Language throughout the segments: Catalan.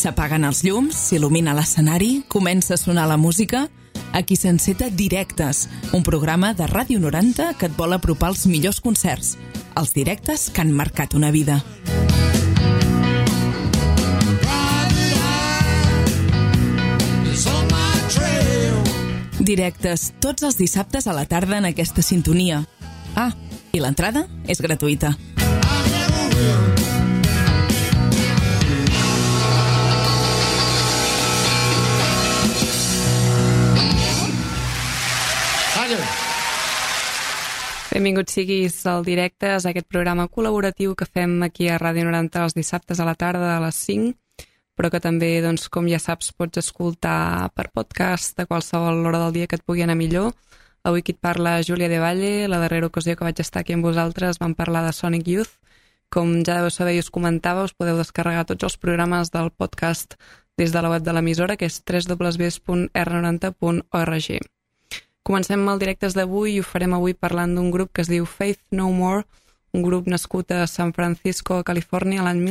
S'apaguen els llums, s'il·lumina l'escenari, comença a sonar la música. Aquí s'enceta Directes, un programa de Ràdio 90 que et vol apropar els millors concerts, els directes que han marcat una vida. Directes tots els dissabtes a la tarda en aquesta sintonia. Ah, i l'entrada és gratuïta. Benvinguts siguis al Directes, aquest programa col·laboratiu que fem aquí a Ràdio 90 els dissabtes a la tarda a les 5, però que també, doncs, com ja saps, pots escoltar per podcast a qualsevol hora del dia que et pugui anar millor. Avui qui et parla Júlia de Valle, la darrera ocasió que vaig estar aquí amb vosaltres vam parlar de Sonic Youth. Com ja deveu saber i us comentava, us podeu descarregar tots els programes del podcast des de la web de l'emissora, que és www.r90.org. Comencem el Directes d'avui i ho farem avui parlant d'un grup que es diu Faith No More, un grup nascut a San Francisco, Califòrnia, l'any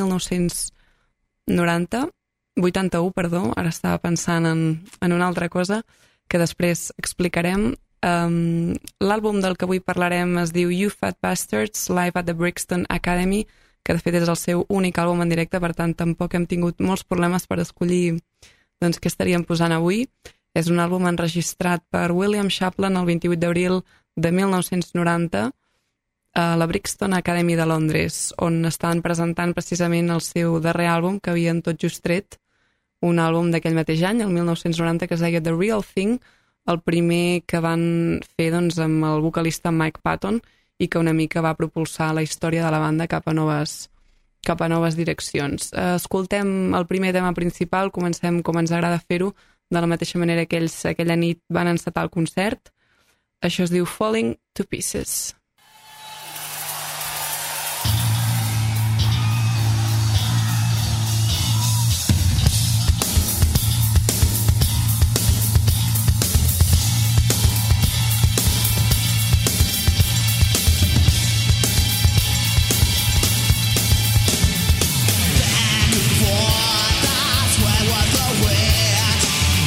81, perdó, ara estava pensant en una altra cosa que després explicarem. L'àlbum del que avui parlarem es diu You Fat Bastards, Live at the Brixton Academy, que de fet és el seu únic àlbum en directe, per tant tampoc hem tingut molts problemes per escollir doncs, què estaríem posant avui. És un àlbum enregistrat per William Chaplin el 28 d'abril de 1990 a la Brixton Academy de Londres, on estaven presentant precisament el seu darrer àlbum que havien tot just tret, un àlbum d'aquell mateix any, el 1990, que es deia The Real Thing, el primer que van fer doncs, amb el vocalista Mike Patton i que una mica va propulsar la història de la banda cap a noves direccions. Escoltem el primer tema principal, comencem com ens agrada fer-ho, de la mateixa manera que ells aquella nit van encetar el concert. Això es diu Falling to Pieces.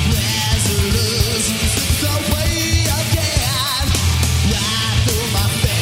My face.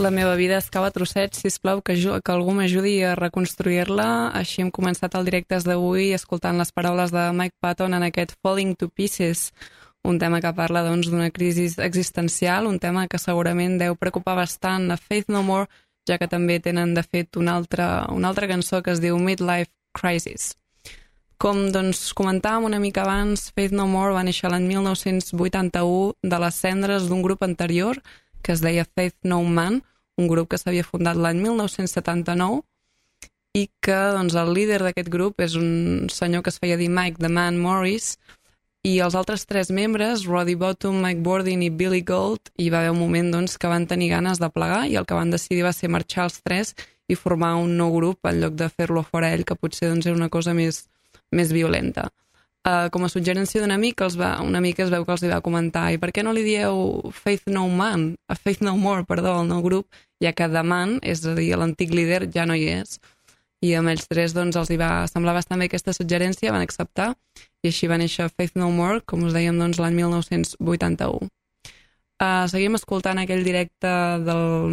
La meva vida es cau a trossets, sisplau, que algú m'ajudi a reconstruir-la. Així hem començat el directes d'avui escoltant les paraules de Mike Patton en aquest Falling to Pieces, un tema que parla d'una crisi existencial, un tema que segurament deu preocupar bastant a Faith No More, ja que també tenen, de fet, una altra cançó que es diu Midlife Crisis. Com comentàvem una mica abans, Faith No More va néixer l'any 1981 de les cendres d'un grup anterior que es deia Faith No Man, un grup que s'havia fundat l'any 1979 i que el líder d'aquest grup és un senyor que es feia dir Mike the Man Morris, i els altres 3 membres, Roddy Bottum, Mike Bordin i Billy Gould, hi va haver un moment que van tenir ganes de plegar i el que van decidir va ser marxar els 3 i formar un nou grup en lloc de fer-lo fora ell, que potser era una cosa més violenta. Com a suggerència d'un amic, un amic es veu que els va comentar: i per què no li dieu Faith No More, al nou grup, ja que The Man, és a dir, l'antic líder, ja no hi és. I amb ells 3 els va semblar bastant bé aquesta suggerència, van acceptar, i així va néixer Faith No More, com us dèiem, l'any 1981. Seguim escoltant aquell directe del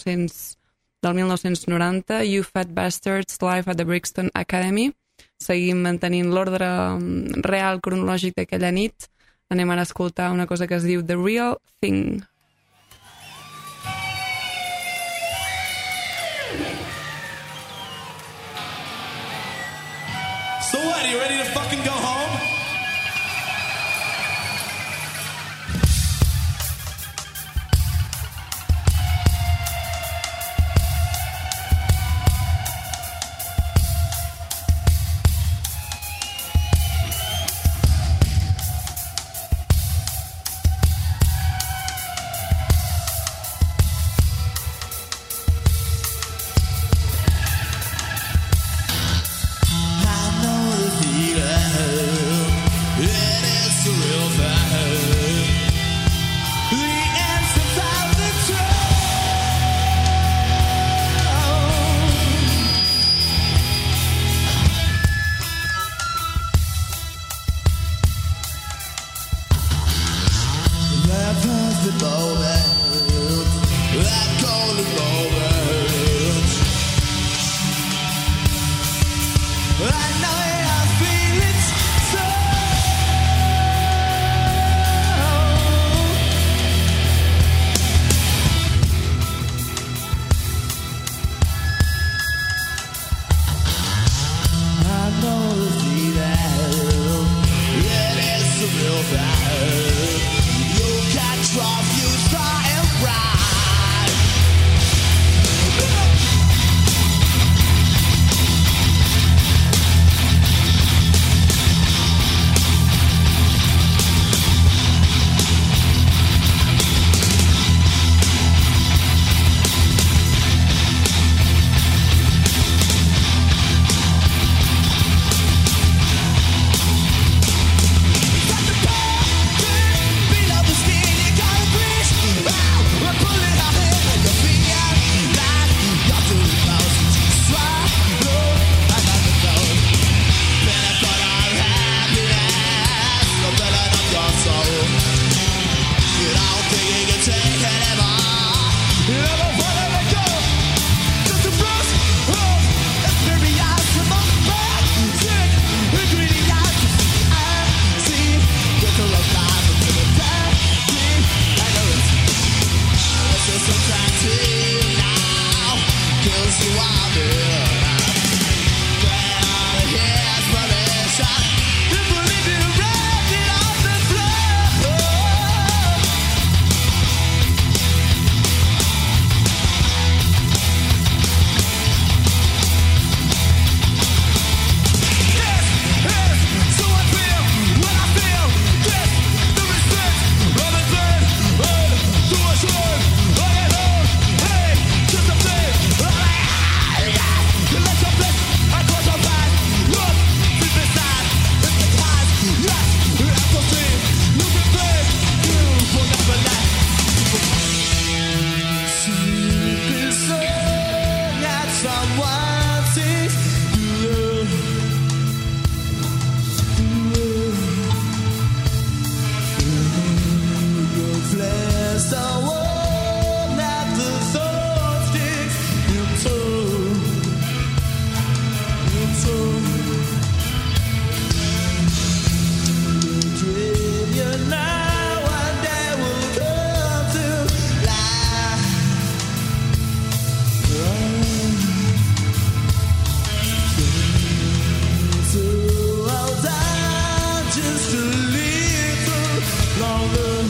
1990, You Fat Bastards, Live at the Brixton Academy. Seguim mantenint l'ordre real cronològic d'aquella nit. Anem ara a escoltar una cosa que es diu The Real Thing. So what, are you ready to fucking go home? I know the feeling. just a little longer,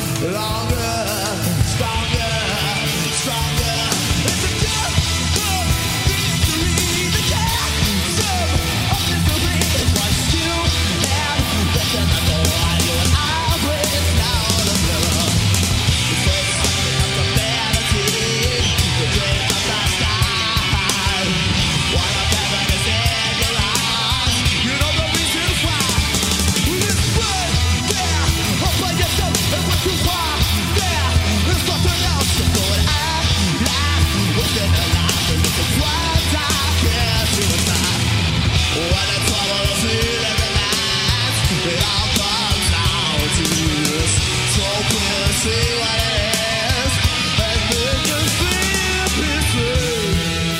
stronger. It's a death of victory, the death of misery. What's still and better than the one you and I break now the mirror. The face of the vanity, the dream of the sky. One of heaven is in your eyes. You know the reason why. It's right there, up by yourself, and what you are there. There's nothing else to go and act like within the life. And it's what I can't suicide. When it's all of it and the night, it all comes down to this. So clear, see what it is, and then you feel pieces.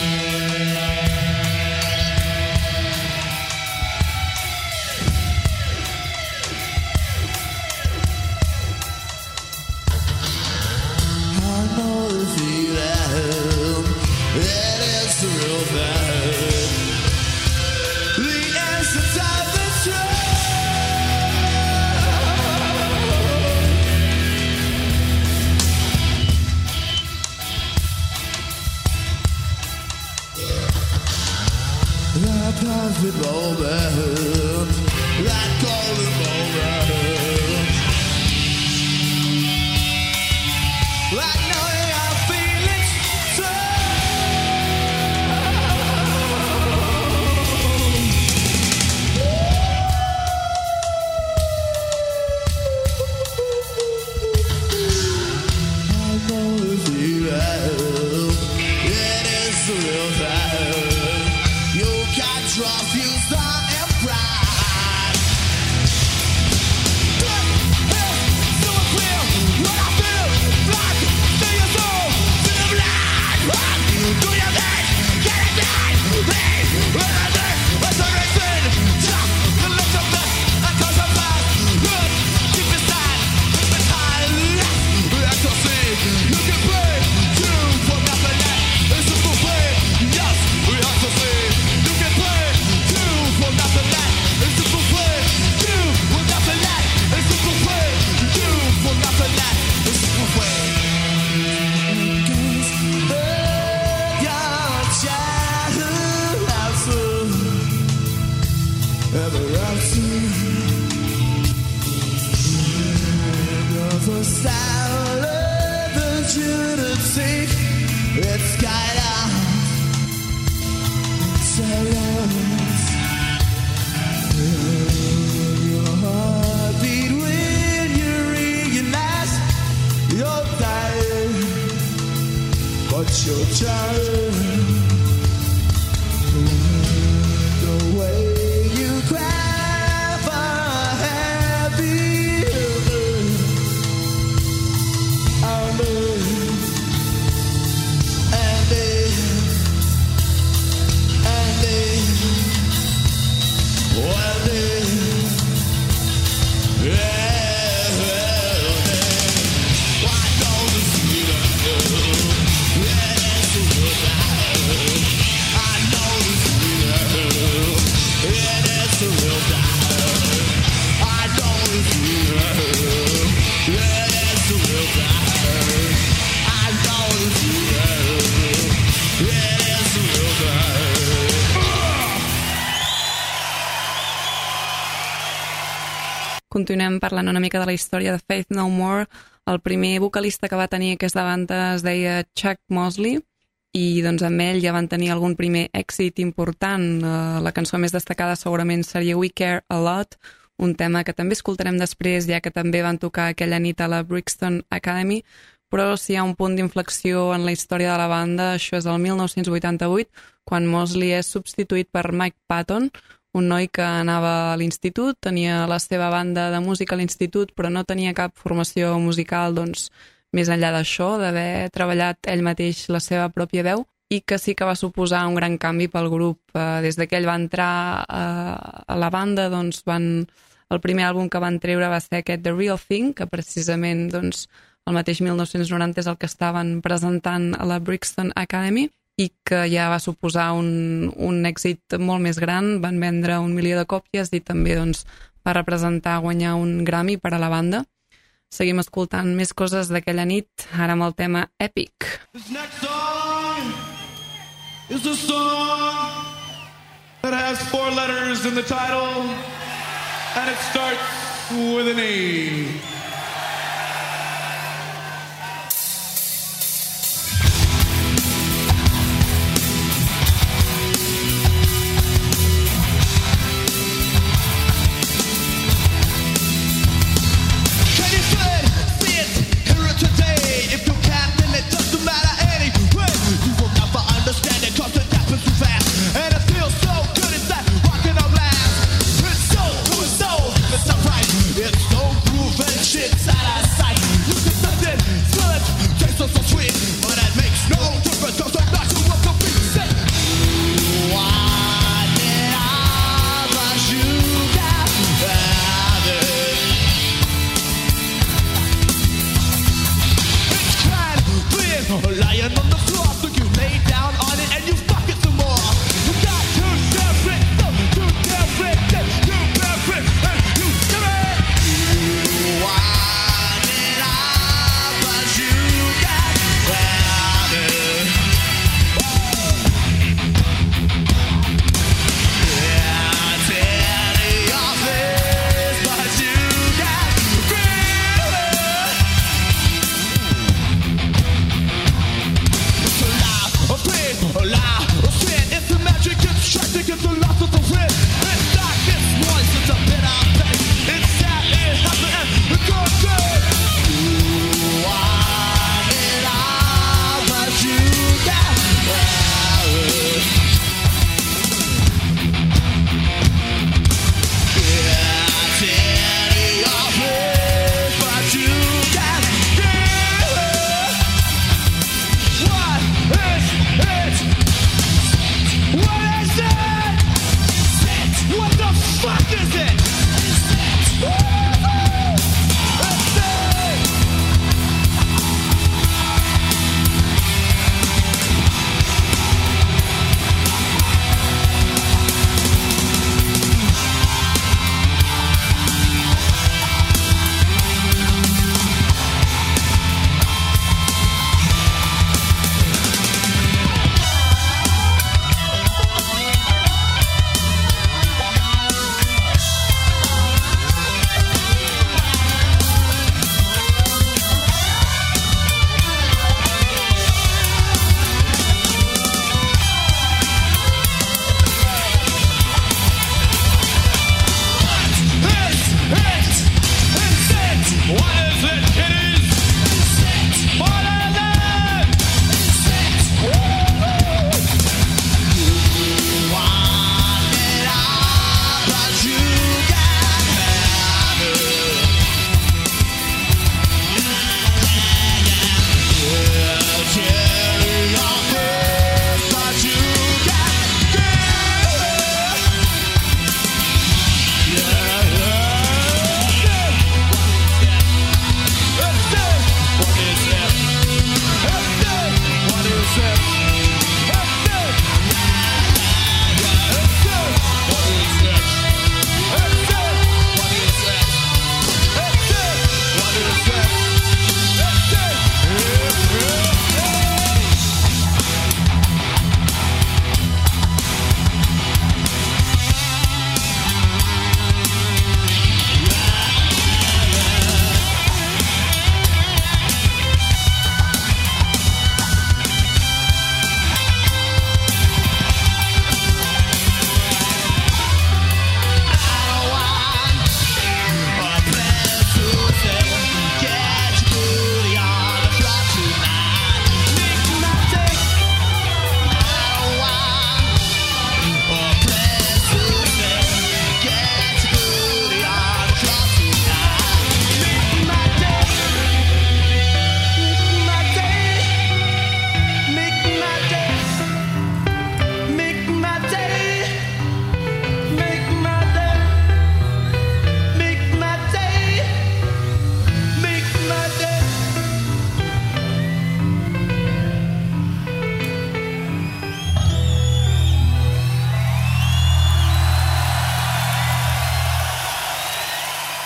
I know the feeling, it is the real thing. The essence of the truth. That perfect moment, that golden moment. Like knowing our feelings so. I know the feeling, it is the real thing. You can trust, you start and pride. So clear what I feel like. See your soul, see the blind. Do your best, get it done. Resurrection, just the lips of death, and cause of life. Look, keep it sad, keep it high. Let us see, you can pray to for nothing that is a buffet. Yes, we have to see, you can pray to for nothing that is a buffet. Do for nothing that is a buffet. Do for nothing that is a buffet. Your childhood house ever after. Of a style that you to take, it's kind of silence. Your heartbeat when you realize you're dying, but you're trying. The way you cry for a happy ending. Continuem parlant una mica de la història de Faith No More. El primer vocalista que va tenir aquesta banda es deia Chuck Mosley i doncs amb ell ja van tenir algun primer èxit important. La cançó més destacada segurament seria We Care A Lot, un tema que també escoltarem després, ja que també van tocar aquella nit a la Brixton Academy, però si hi ha un punt d'inflexió en la història de la banda, això és el 1988, quan Mosley és substituït per Mike Patton, un noi que anava a l'institut, tenia la seva banda de música a l'institut, però no tenia cap formació musical, doncs, més enllà d'això, d'haver treballat ell mateix la seva pròpia veu, i que sí que va suposar un gran canvi pel grup. Des que ell va entrar a la banda, doncs, el primer àlbum que van treure va ser aquest The Real Thing, que precisament doncs, el mateix 1990 és el que estaven presentant a la Brixton Academy, i que ja va suposar un èxit molt més gran. Van vendre 1 milió de còpies i també doncs, va representar guanyar un Grammy per a la banda. Seguim escoltant més coses d'aquella nit, ara amb el tema Epic. This next song is a song that has 4 letters in the title, and it starts with an A. It's so good, it's so, it's so right. It's so groove and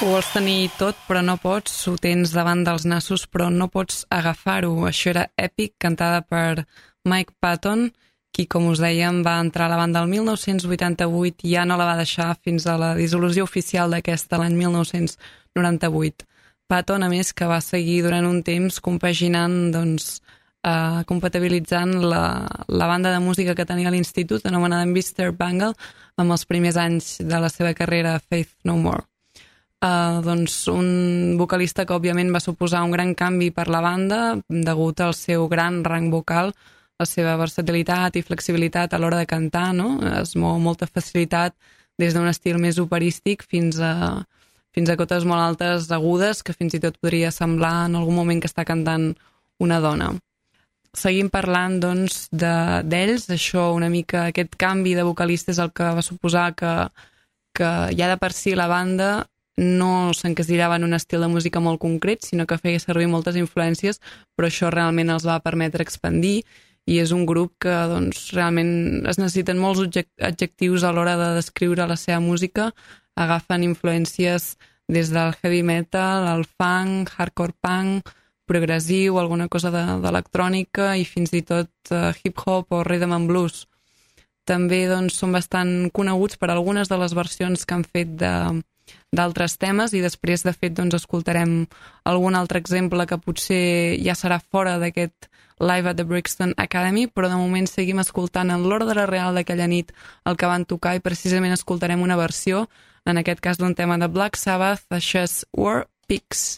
Ho vols tenir tot, però no pots. Ho tens davant dels nassos, però no pots agafar-ho. Això era Epic, cantada per Mike Patton, qui, com us dèiem, va entrar a la banda el 1988 i ja no la va deixar fins a la dissolució oficial d'aquesta l'any 1998. Patton, a més, que va seguir durant un temps compaginant, doncs, compatibilitzant la banda de música que tenia a l'institut, anomenada Mr. Bangle, amb els primers anys de la seva carrera Faith No More. Doncs un vocalista que òbviament va suposar un gran canvi per la banda degut al seu gran rang vocal, la seva versatilitat i flexibilitat a l'hora de cantar, no? Es mou amb molta facilitat des d'un estil més operístic fins a cotes molt altes agudes que fins i tot podria semblar en algun moment que està cantant una dona. Seguim parlant, doncs, d'ells. Això una mica, aquest canvi de vocalista és el que va suposar que ja de per si la banda no s'encasillava en un estil de música molt concret, sinó que feia servir moltes influències, però això realment els va permetre expandir i és un grup que doncs, realment es necessiten molts adjectius a l'hora de descriure la seva música. Agafen influències des del heavy metal, el funk, hardcore punk, progressiu, alguna cosa d'electrònica i fins i tot hip-hop o rhythm and blues. També doncs, són bastant coneguts per algunes de les versions que han fet d'altres temes i després, de fet, doncs, escoltarem algun altre exemple que potser ja serà fora d'aquest Live at the Brixton Academy, però de moment seguim escoltant en l'ordre real d'aquella nit el que van tocar i precisament escoltarem una versió, en aquest cas d'un tema de Black Sabbath, això és War Pigs.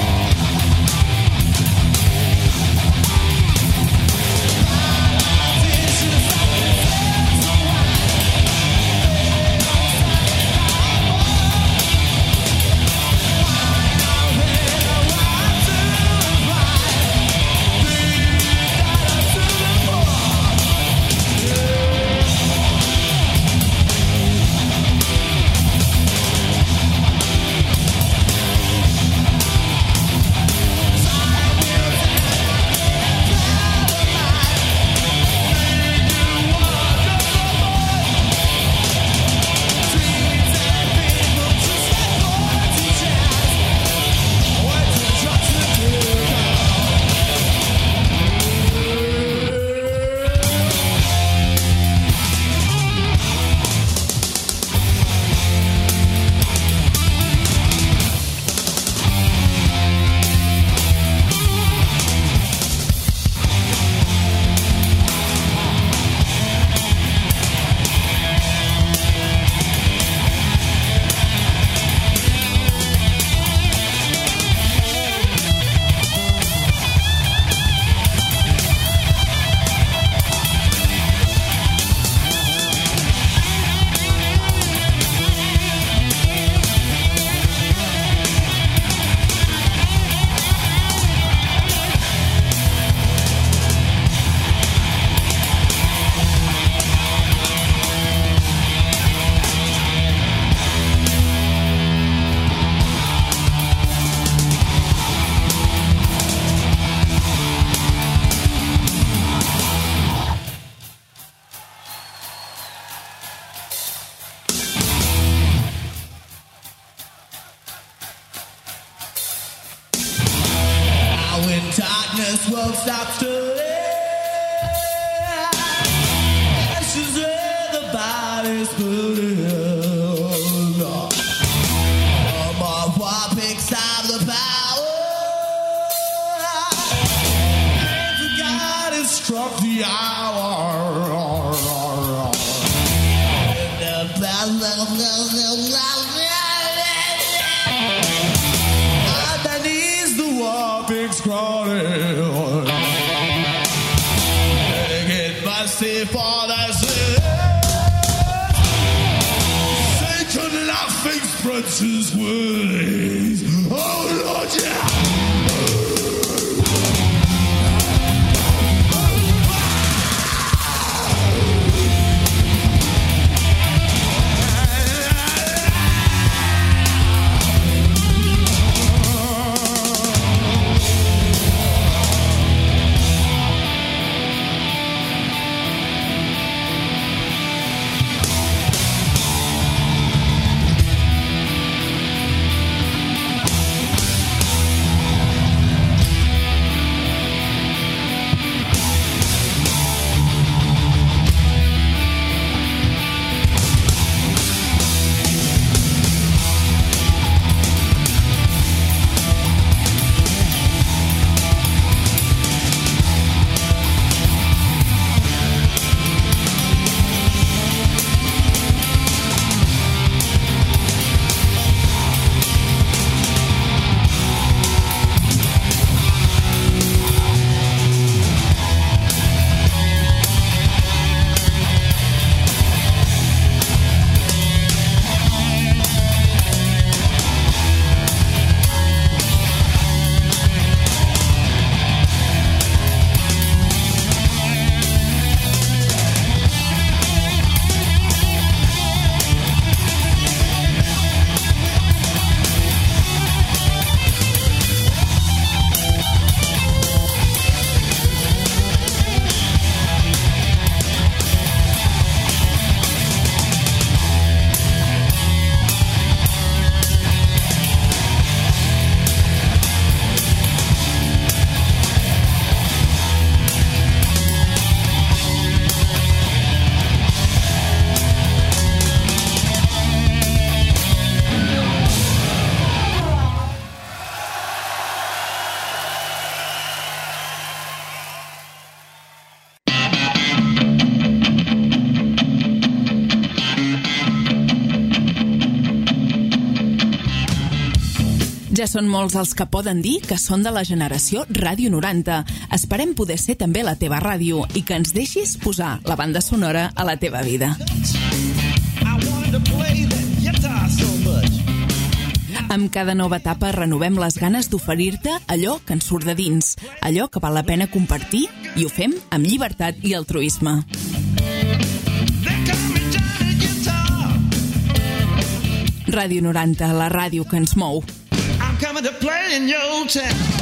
Yeah. won't stop stirring. Ashes where the body's burning. My war picks up the power. And God has struck the hour. And the underneath the war picks crawling. Get mercy for the sin. Satan laughing spreads his wings. Oh Lord, yeah. Ja són molts els que poden dir que són de la generació Ràdio 90. Esperem poder ser també la teva ràdio i que ens deixis posar la banda sonora a la teva vida. Amb cada nova etapa renovem les ganes d'oferir-te allò que ens surt de dins, allò que val la pena compartir, i ho fem amb llibertat i altruisme. Ràdio 90, la ràdio que ens mou. I'm coming to play in your town.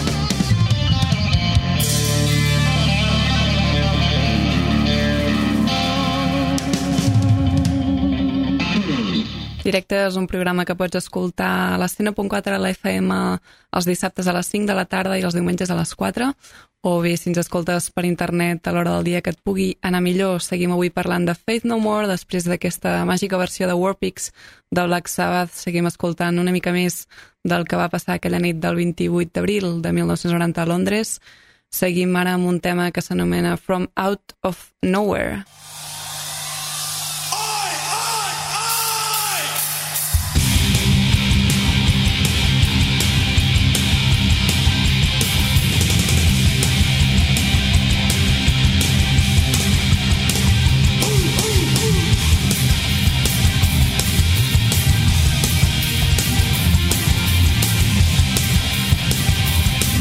Directe és un programa que pots escoltar a les 100.4 a la FM els dissabtes a les 5 de la tarda i els diumenges a les 4, o bé si ens escoltes per internet a l'hora del dia que et pugui anar millor. Seguim avui parlant de Faith No More, després d'aquesta màgica versió de Warpix de Black Sabbath. Seguim escoltant una mica més del que va passar aquella nit del 28 d'abril de 1990 a Londres. Seguim ara amb un tema que s'anomena From Out of Nowhere.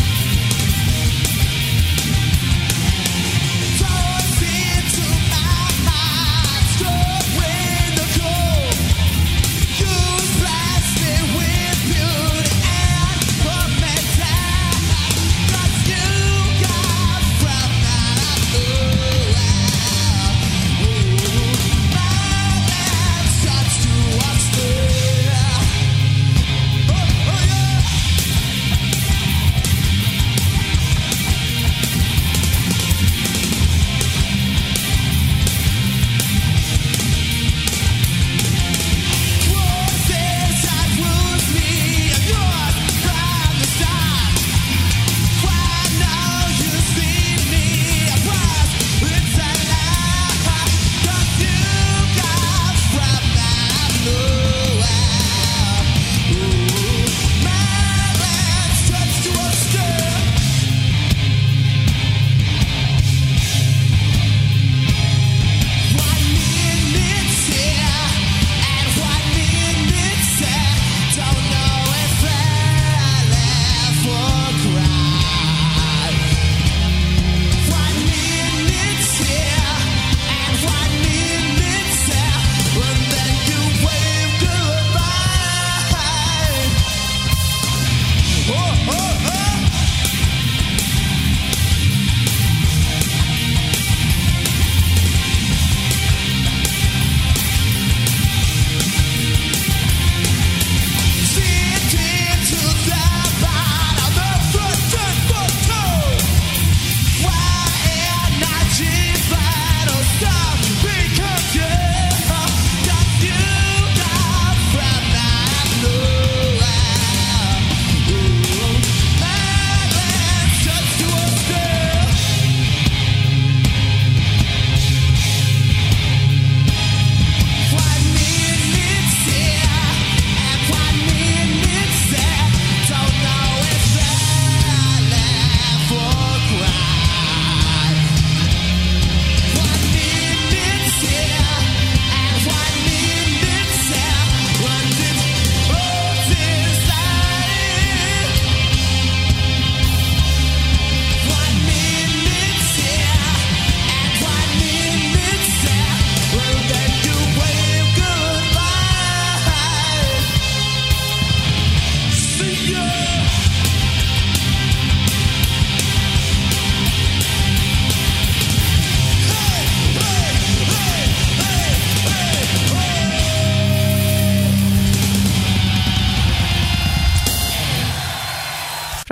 Towards into my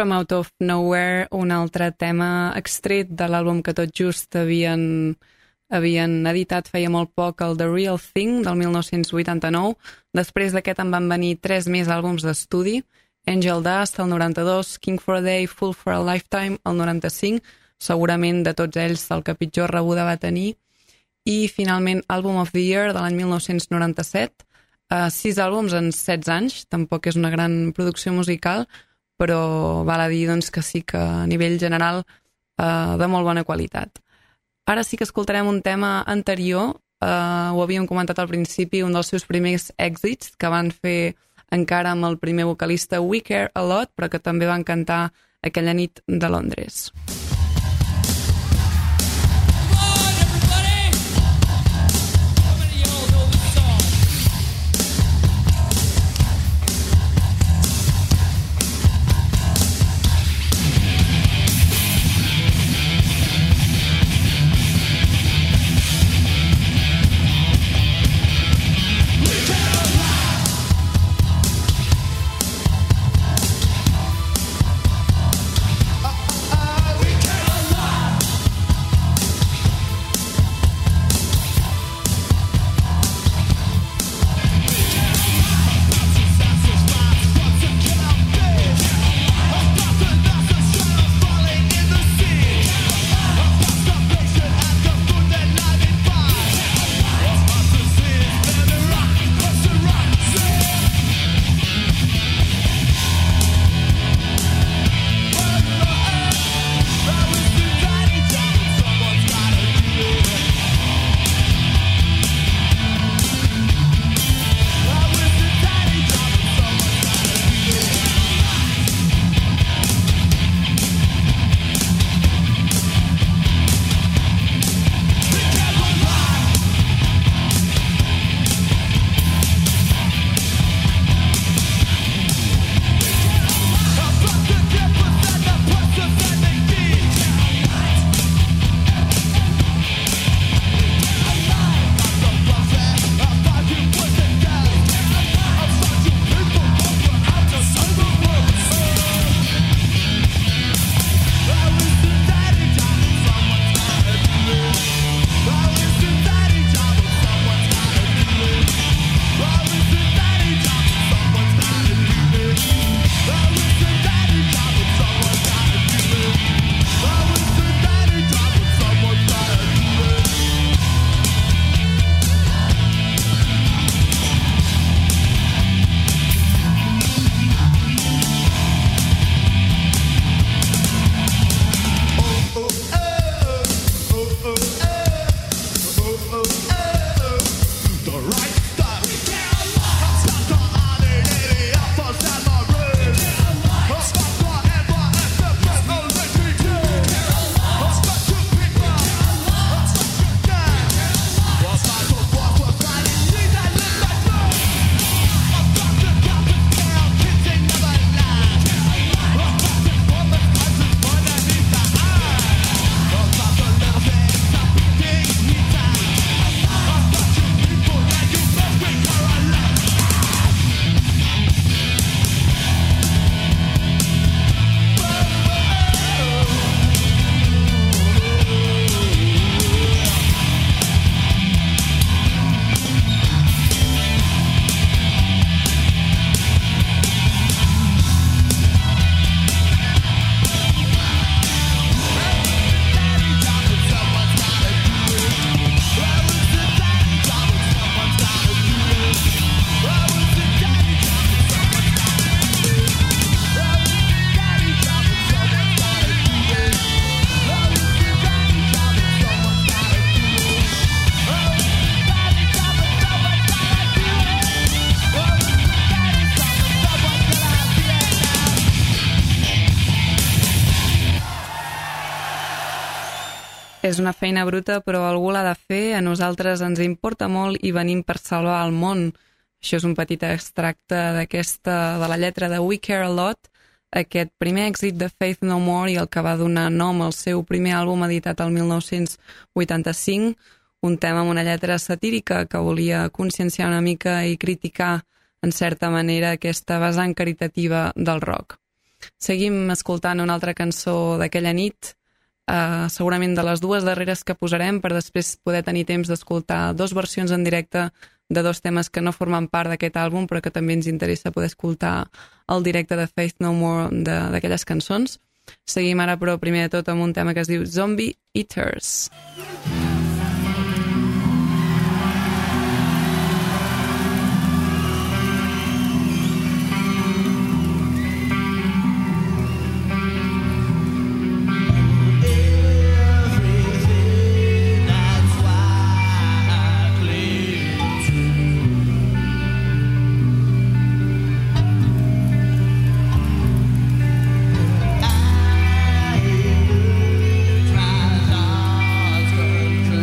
From Out of Nowhere, un altre tema extret de l'àlbum que tot just havien editat feia molt poc, el The Real Thing, del 1989. Després d'aquest en van venir 3 més àlbums d'estudi, Angel Dust, el 92, King for a Day, Fool for a Lifetime, el 95, segurament de tots ells el que pitjor rebuda va tenir, i finalment Album of the Year de l'any 1997, 6 àlbums en 16 anys, tampoc és una gran producció musical, però val a dir doncs, que sí que a nivell general de molt bona qualitat. Ara sí que escoltarem un tema anterior, ho havíem comentat al principi, un dels seus primers èxits que van fer encara amb el primer vocalista We Care a Lot, però que també van cantar aquella nit de Londres. És una feina bruta, però algú l'ha de fer. A nosaltres ens importa molt i venim per salvar el món. Això és un petit extracte de la lletra de We Care a Lot, aquest primer èxit de Faith No More i el que va donar nom al seu primer àlbum editat el 1985, un tema amb una lletra satírica que volia conscienciar una mica i criticar, en certa manera, aquesta vessant caritativa del rock. Seguim escoltant una altra cançó d'aquella nit, segurament de les dues darreres que posarem, per després poder tenir temps d'escoltar 2 versions en directe de 2 temes que no formen part d'aquest àlbum, però que també ens interessa poder escoltar el directe de Faith No More d'aquelles cançons. Seguim ara, però, primer de tot amb un tema que es diu Zombie Eaters. Try to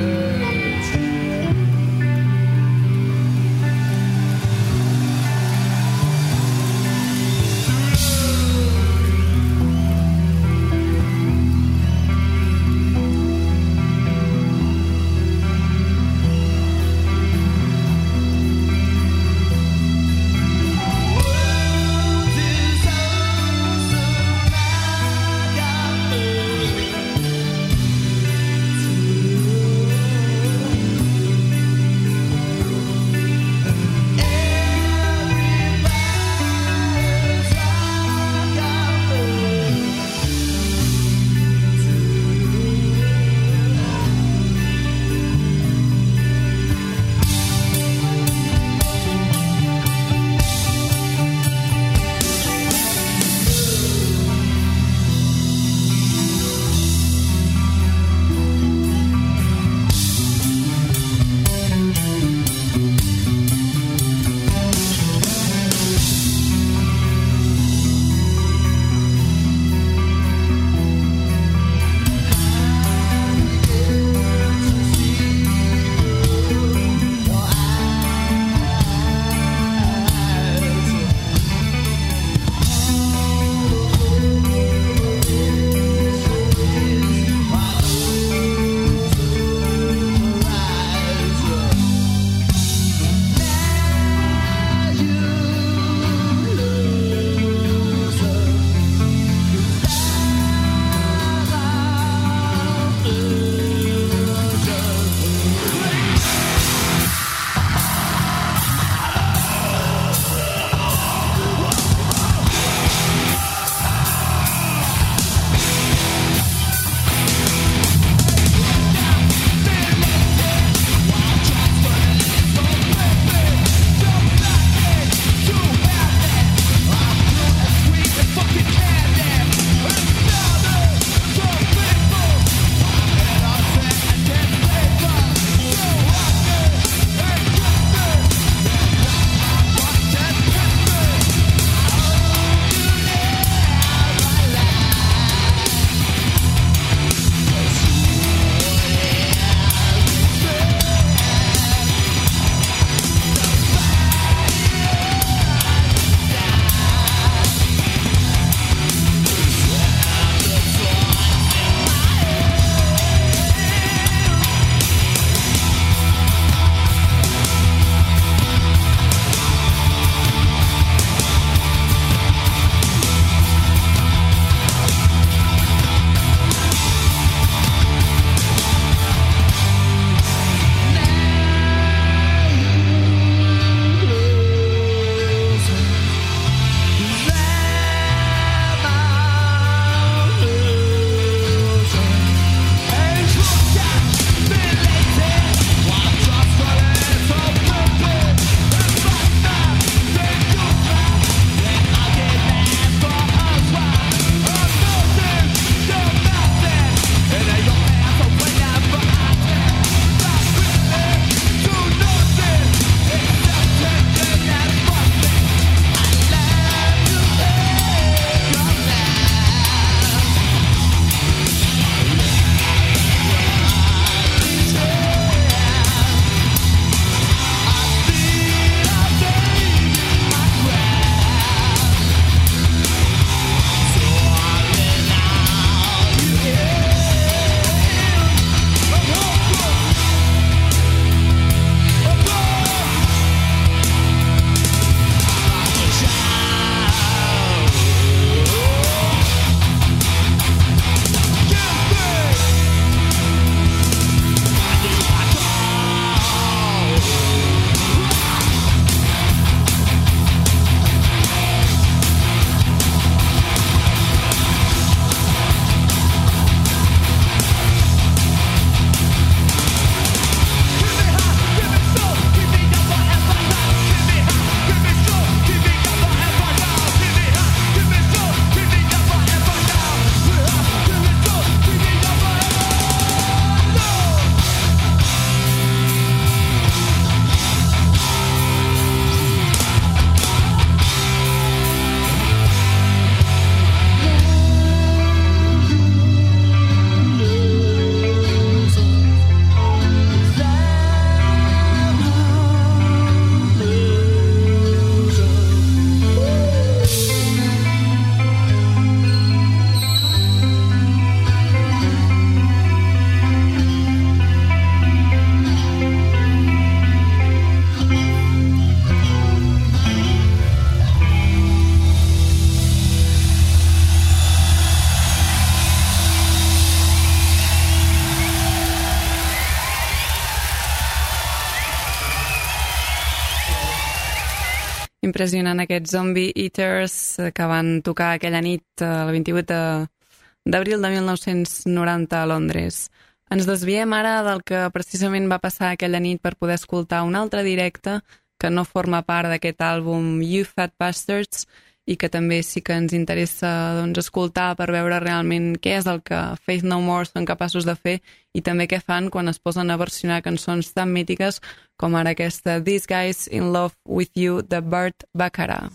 impressionant aquests Zombie Eaters que van tocar aquella nit el 28 d'abril de 1990 a Londres. Ens desviem ara del que precisament va passar aquella nit per poder escoltar un altre directe que no forma part d'aquest àlbum You Fat Bastards i que també sí que ens interessa escoltar per veure realment què és el que Faith No More són capaços de fer i també què fan quan es posen a versionar cançons tan mítiques com ara aquesta These Guys in Love With You de Burt Bacharach.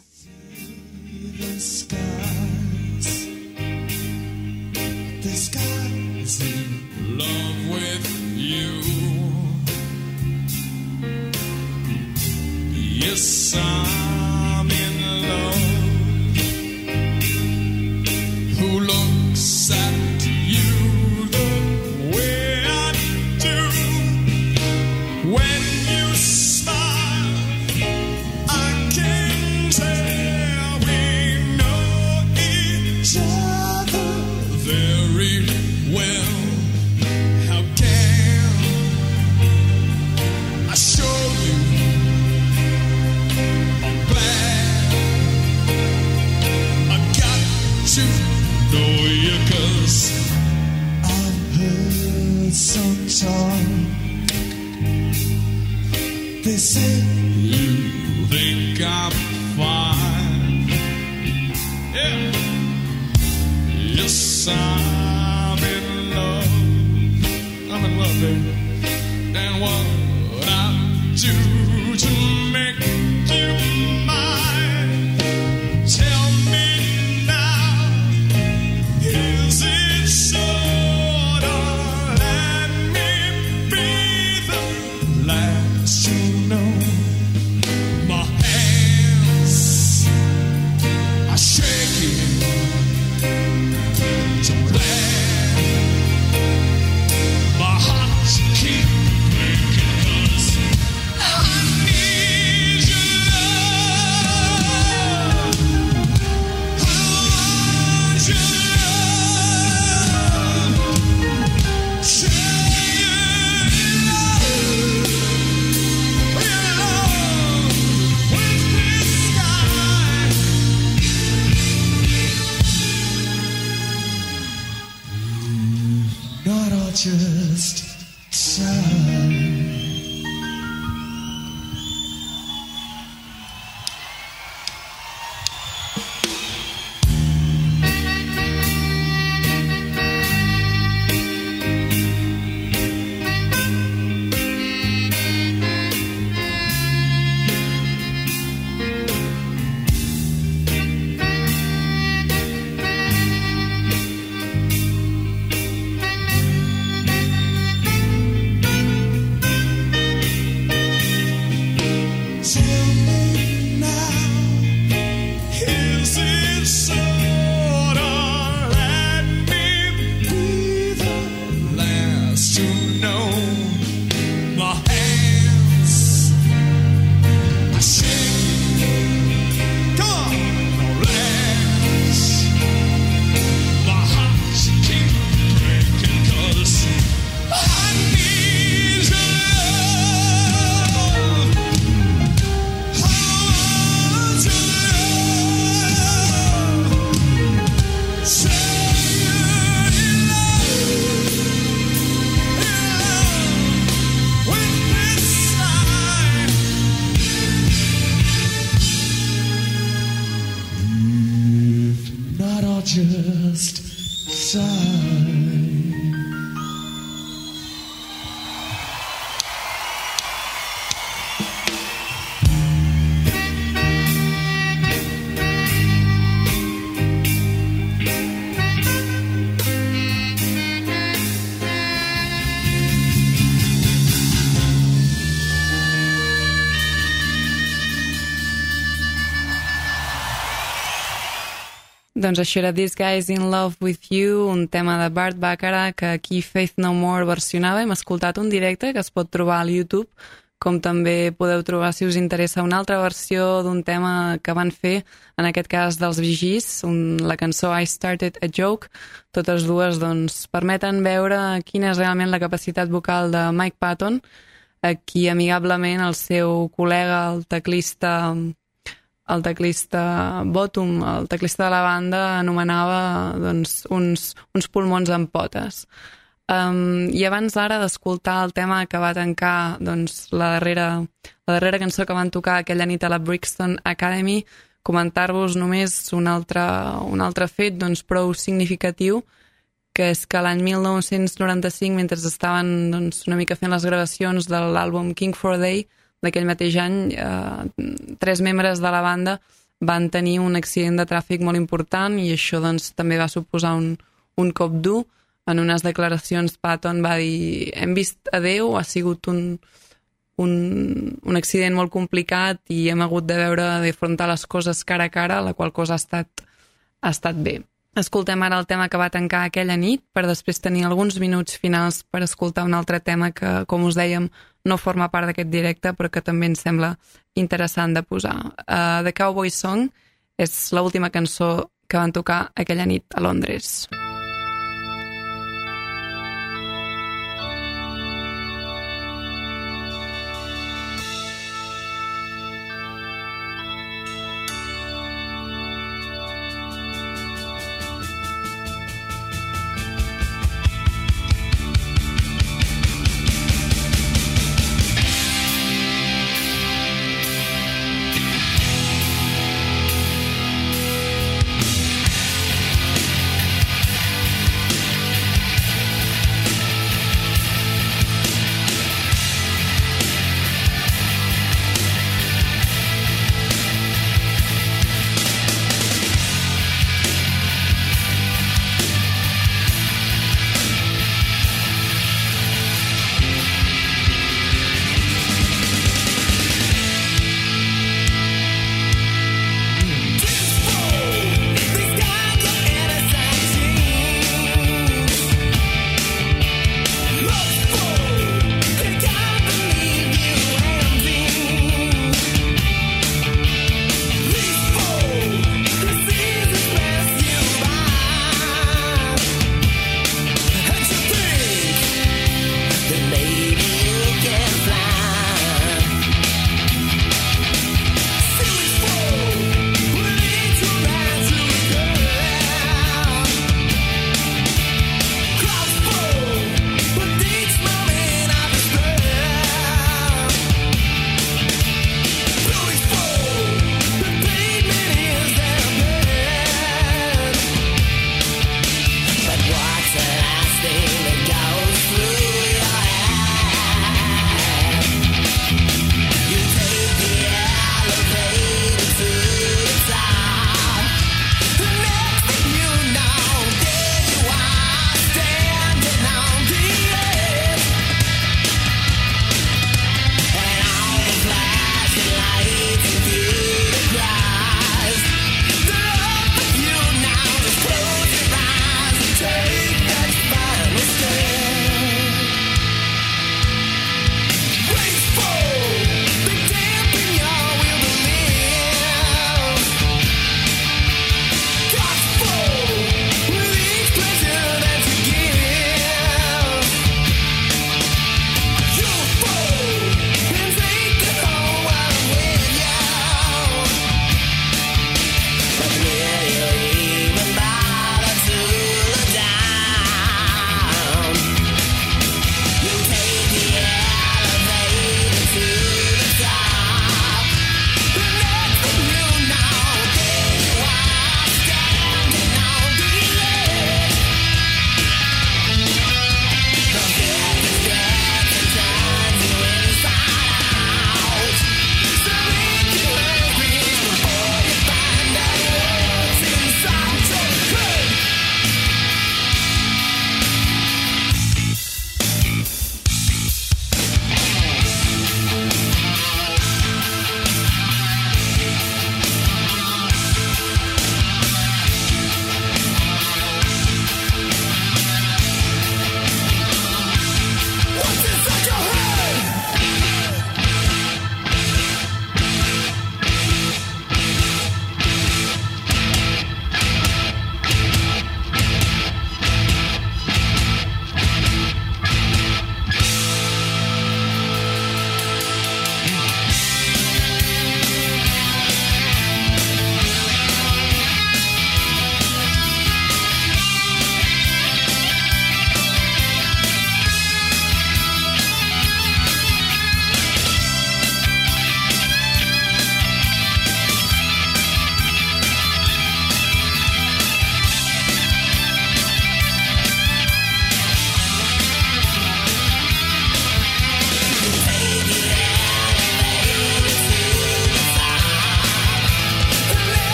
The skies in love with you. Yes, I'm in love. Who looks at you the way I do? When you smile, I can tell we know each other very well. How can I show you I'm glad I got to know you, 'cause I've heard some talk. They say you think I'm fine. Yeah. Yes, I'm in love. I'm in love, baby. And what I do to make you mine? Tell me now, is it so? Let me be the last to know. My hands are shaking. So glad my heart keep breaking, 'cause I need your love. I want your love. Say you're in love with this guy. Not all just time. Tell me now, is it so? Let me be the last to know. My hands are shaking. Come on, no less. My heart keep breaking, 'cause I need your love. Just time. Doncs això era These Guys in Love With You, un tema de Burt Bacharach que aquí Faith No More versionava. Hem escoltat un directe que es pot trobar al YouTube, com també podeu trobar, si us interessa, una altra versió d'un tema que van fer, en aquest cas dels Bee Gees, la cançó I Started a Joke. Totes dues doncs, permeten veure quina és realment la capacitat vocal de Mike Patton, a qui amigablement el seu col·lega, el teclista el teclista Bottom, el teclista de la banda, anomenava doncs, uns pulmons amb potes. I abans ara d'escoltar el tema que va tancar doncs, la darrera cançó que van tocar aquella nit a la Brixton Academy, comentar-vos només un altre fet doncs, prou significatiu, que és que l'any 1995, mentre estaven doncs, una mica fent les gravacions de l'àlbum King for a Day, d'aquell mateix any, 3 membres de la banda van tenir un accident de tràfic molt important i això doncs, també va suposar un cop dur. En unes declaracions Patton va dir: hem vist a Déu, ha sigut un accident molt complicat i hem hagut d'afrontar les coses cara a cara, la qual cosa ha estat bé. Escoltem ara el tema que va tancar aquella nit per després tenir alguns minuts finals per escoltar un altre tema que, com us dèiem, no forma part d'aquest directe però que també ens sembla interessant de posar. The Cowboy Song és l'última cançó que van tocar aquella nit a Londres.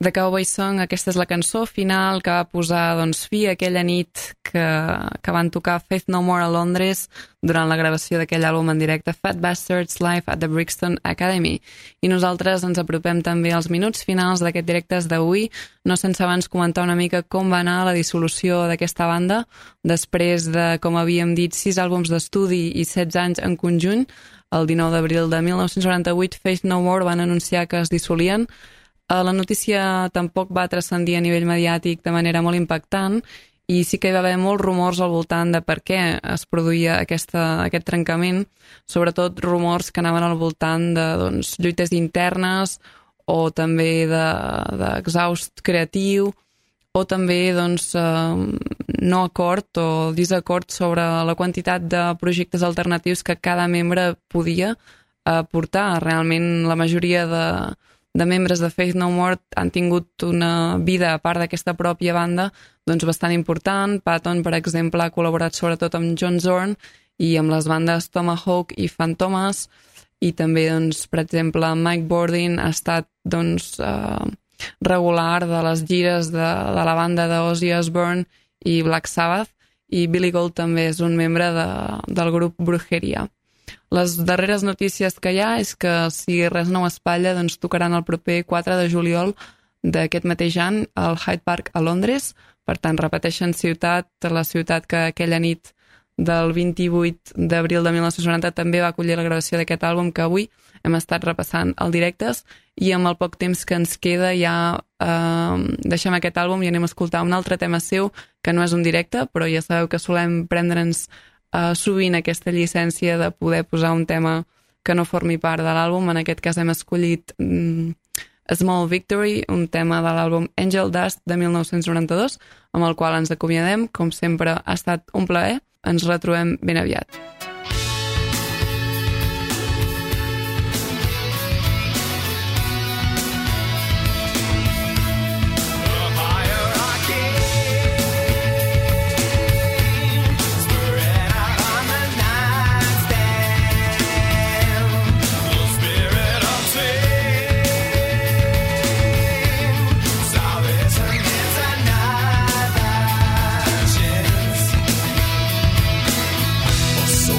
The Cowboy Song, aquesta és la cançó final que va posar fi a aquella nit que van tocar Faith No More a Londres durant la gravació d'aquell àlbum en directe Fat Bastards Live at the Brixton Academy. I nosaltres ens apropem també als minuts finals d'aquest directes d'avui, no sense abans comentar una mica com va anar la dissolució d'aquesta banda després de, com havíem dit, 6 àlbums d'estudi i 16 anys en conjunt. El 19 d'abril de 1998 Faith No More van anunciar que es dissolien. La notícia tampoc va transcendir a nivell mediàtic de manera molt impactant i sí que hi va haver molts rumors al voltant de per què es produïa aquest trencament, sobretot rumors que anaven al voltant de lluites internes o també d'exhaust creatiu o també no acord o desacord sobre la quantitat de projectes alternatius que cada membre podia portar. Realment la majoria de membres de Faith No More han tingut una vida a part d'aquesta pròpia banda bastant important. Patton, per exemple, ha col·laborat sobretot amb John Zorn i amb les bandes Tomahawk i Fantomas, i també, per exemple, Mike Bordin ha estat regular de les gires de la banda d'Ozzy Osbourne i Black Sabbath, i Billy Gold també és un membre del grup Brujeria. Les darreres notícies que hi ha és que, si res no ho espatlla, tocaran el proper 4 de juliol d'aquest mateix any al Hyde Park a Londres. Per tant, repeteixen ciutat, la ciutat que aquella nit del 28 d'abril de 1990 també va acollir la gravació d'aquest àlbum que avui hem estat repassant al directes, i amb el poc temps que ens queda ja deixem aquest àlbum i anem a escoltar un altre tema seu que no és un directe, però ja sabeu que solem prendre'ns sovint aquesta llicència de poder posar un tema que no formi part de l'àlbum. En aquest cas hem escollit Small Victory, un tema de l'àlbum Angel Dust de 1992, amb el qual ens acomiadem. Com sempre, ha estat un plaer. Ens retrobem ben aviat. So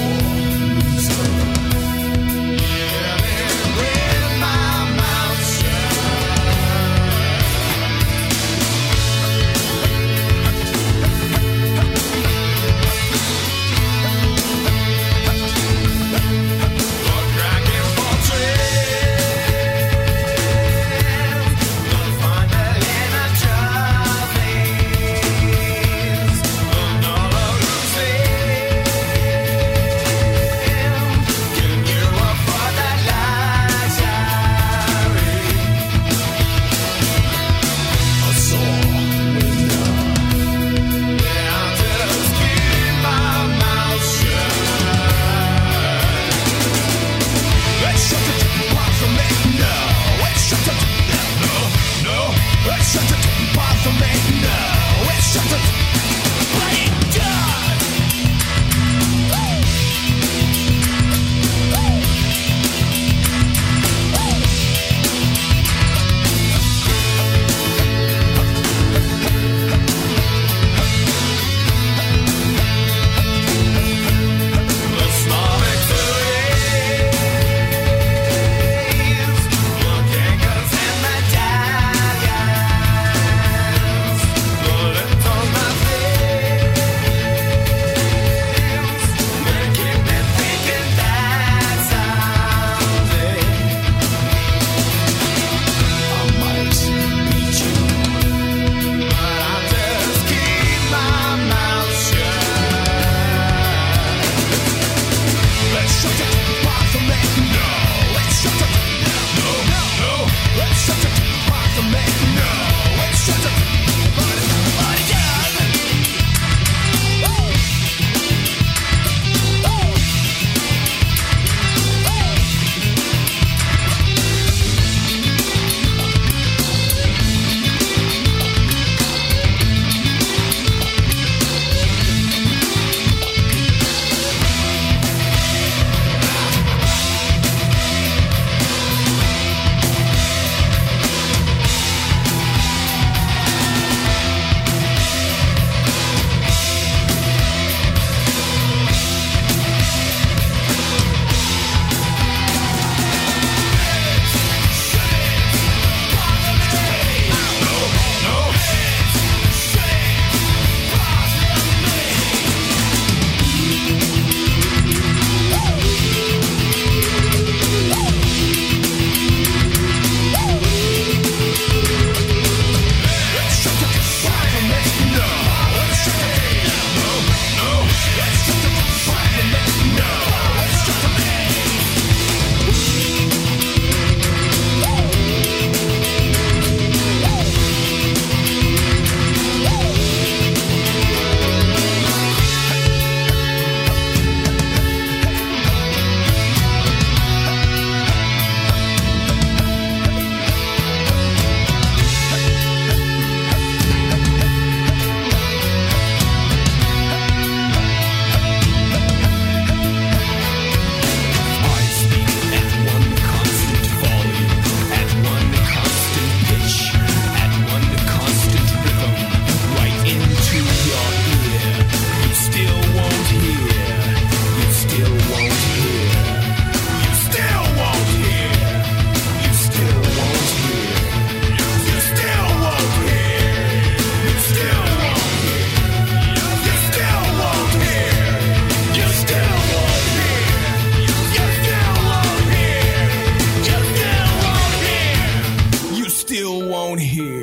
wanna hear.